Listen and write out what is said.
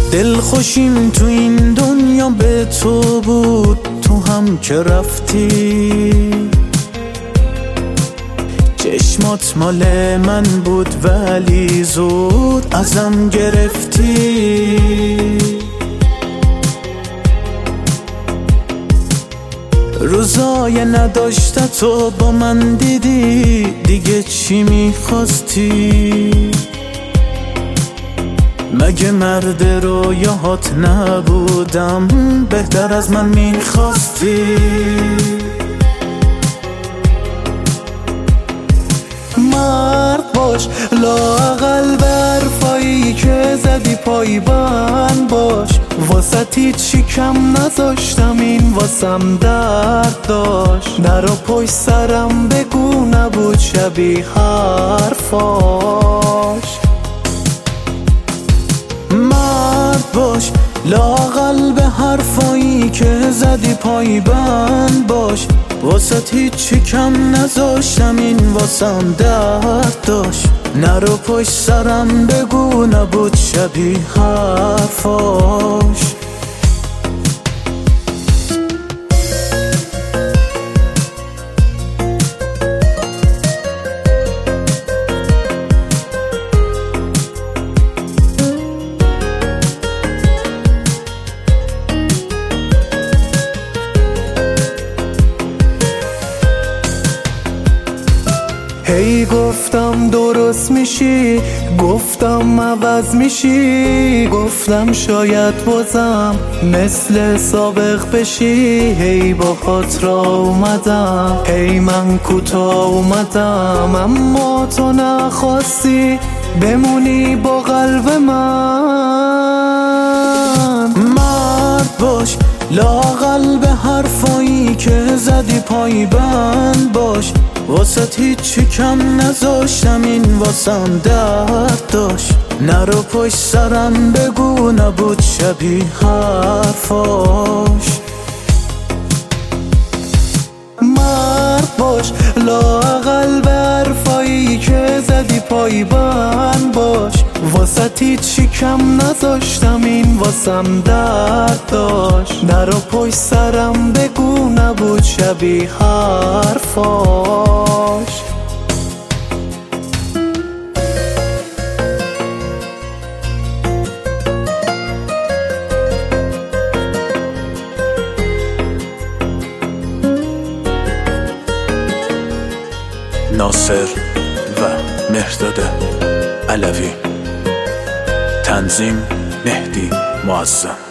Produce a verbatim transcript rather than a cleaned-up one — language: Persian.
دلخوشیم تو این دنیا به تو بود، تو هم که رفتی. چشمات مال من بود ولی زود ازم گرفتی. روزای نداشته تو با من دیدی، دیگه چی میخواستی؟ مگه مرد رویاهات نبودم؟ بهتر از من میخواستی. مرد باش، لااقل به حرفایی که زدی پایبند باش. واسه هیچی کم نذاشتم، این واسم درد داشت. نرو پشت سرم بگو نبود شبیه حرفاش. مرد باش، لااقل به حرفایی که زدی پایبند باش. واسه هیچی کم نذاشتم، این واسم درد داشت. نرو پشت سرم بگو نبود شبیه حرفاش. هی گفتم درست میشی، گفتم عوض میشی، گفتم شاید بازم مثل سابق بشی. هی با خاطرا اومدم، هی من کوتاه اومدم، اما تو نخواستی بمونی با قلب من. مرد باش، لااقل به حرفایی که زدی پایبند باش. واسه هیچی کم نذاشتم، این واسم درد داشت. نرو پشت سرم بگو نبود شبیه حرفاش. مرد باش، لااقل به حرفایی که زدی پایبند باش. واسه هیچی کم نذاشتم، این واسم درد داشت. نرو پشت سرم بگو نبود شبیه حرفاش. ناصر و مهرداد علوی، تنظیم مهدی معظم.